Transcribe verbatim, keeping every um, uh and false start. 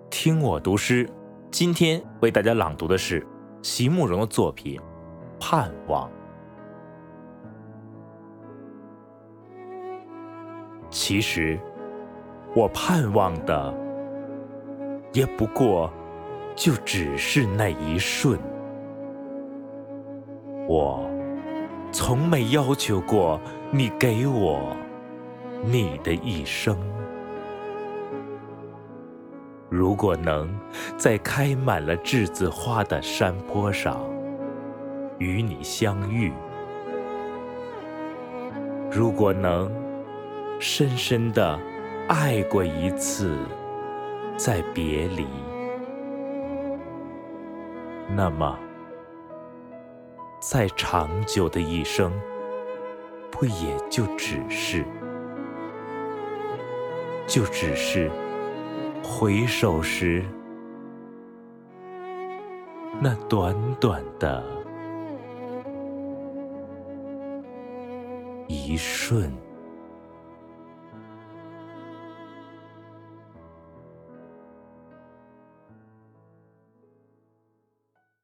听我读诗，今天为大家朗读的是席慕容的作品《盼望》。其实，我盼望的，也不过就只是那一瞬。我从没要求过你给我你的一生。如果能在开满了栀子花的山坡上与你相遇，如果能深深地爱过一次再别离，那么再长久的一生，不也就只是就只是回首时那短短的一瞬。